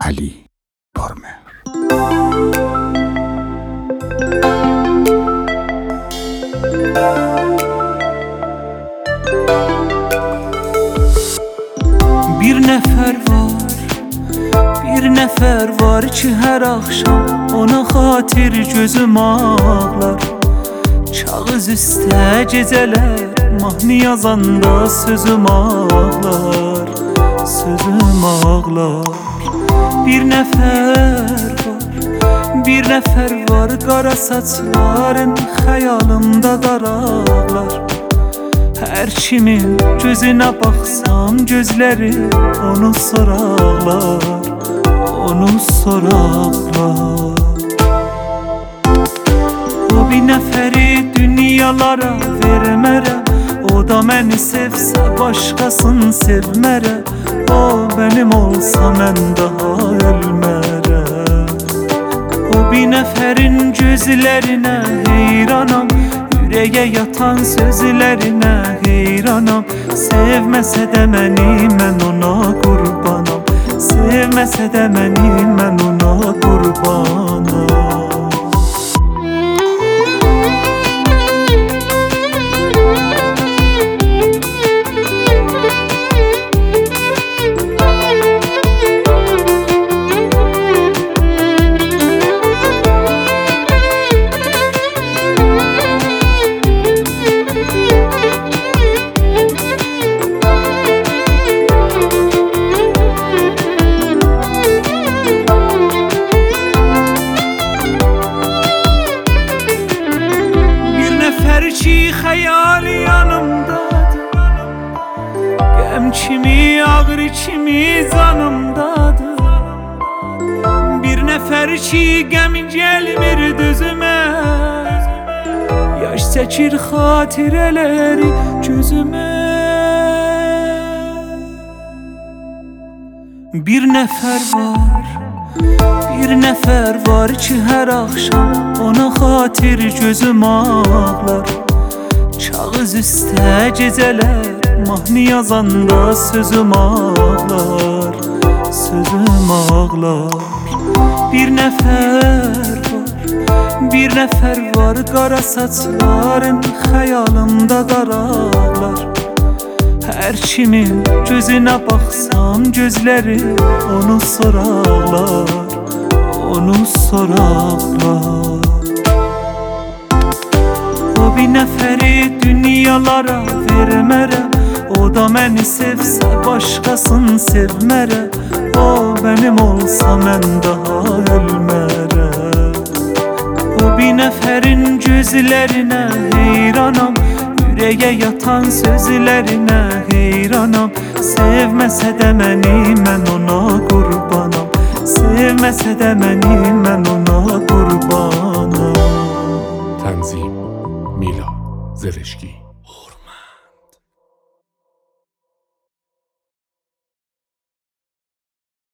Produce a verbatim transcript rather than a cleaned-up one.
Ali Dormer. Bir nefer var, bir nefer var ki her akşam ona xatir gözüm ağlar. Çağız üstə gecələr mahnı yazanda sözüm ağlar, sözüm ağlar. Bir nefer var, bir nefer var, qara saçların xəyalımda qaraqlar. Her kimin gözüne baksam gözleri onu sorarlar, onu sorarlar. O bir neferi dünyalara vermerem, o da beni sevse başkasını sevmerem. O benim olsa mən daha ölmerem. O bir neferin gözlerine heyranam, yüreğe yatan sözlerine heyranam. Sevməsə də məni mən ona qurbanam, sevməsə də məni mən ona qurbanam. Ki xəyal yanımdadır, qəm kimi, ağrı kimi canımdadır. Bir nəfər ki qəm gəlmir düzümə, yaş çəkir xatirələri gözümə. Bir nəfər var, bir nəfər var ki hər axşam ona xatir gözüm ağlar. Çağız üstə gecələr mahnı yazanda sözüm ağlar, sözüm ağlar. Bir nəfər var, bir nəfər var, qara saçların xəyalımda qaraqlar. Her kimin gözüne baksam gözleri onu sorarlar, onu sorarlar. O bir neferi dünyalara vermerem, o da beni sevse başkasını sevmerem. O benim olsa mən daha ölmerem. O bir neferin gözlerine heyranam, yüreğe yatan sözlerine heyranam. Sevməsə də məni mən ona qurbanam, sevməsə də məni mən ona qurbanam. Tanzim Mila Zeleşki.